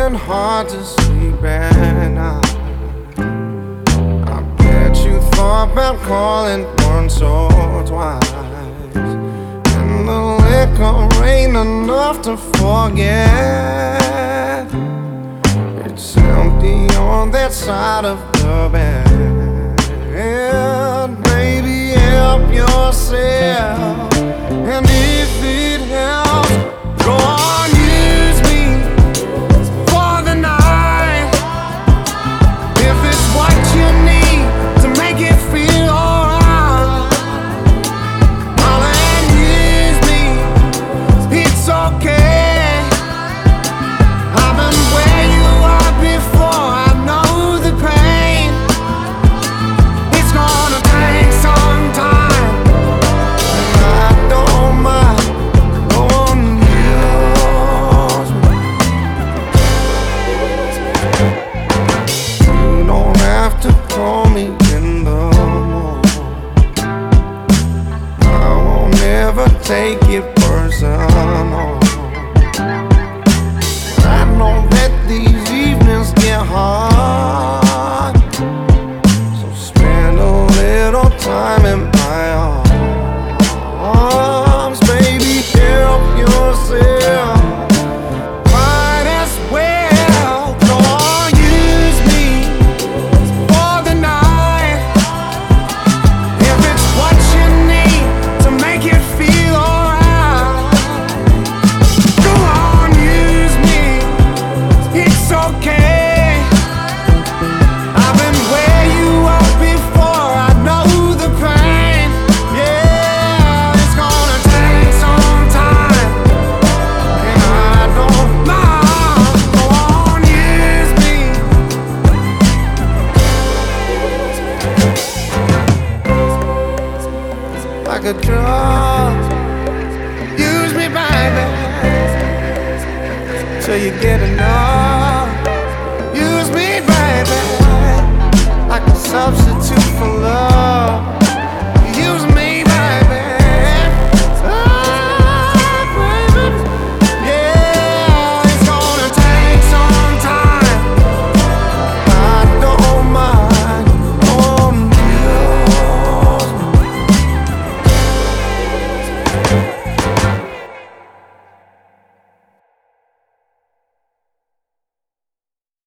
finding hard to sleep at night. I bet you thought about calling once or twice, and the liquor ain't enough to forget. It's empty on that side of the bed. Baby, help yourself, and if it helps, go on, use me for the night. If it's what you need to make it feel alright, well then use me, it's okay. I've been where you are before, I know the pain. It's gonna take some time, and I don't mind. Go on, use me. You don't have to call me in the morning, I won't ever take it personal. I know that these evenings get hard, so spend a little time in my arms. Baby, help yourself, might as well. Go on, use me for the night. If it's what you need to make it feel alright, go on, use me, it's okay. I've been where you are before, I know the pain. Yeah, it's gonna take some time, and I don't mind. Go on, use me. Like a drug, use me, baby, till you get enough.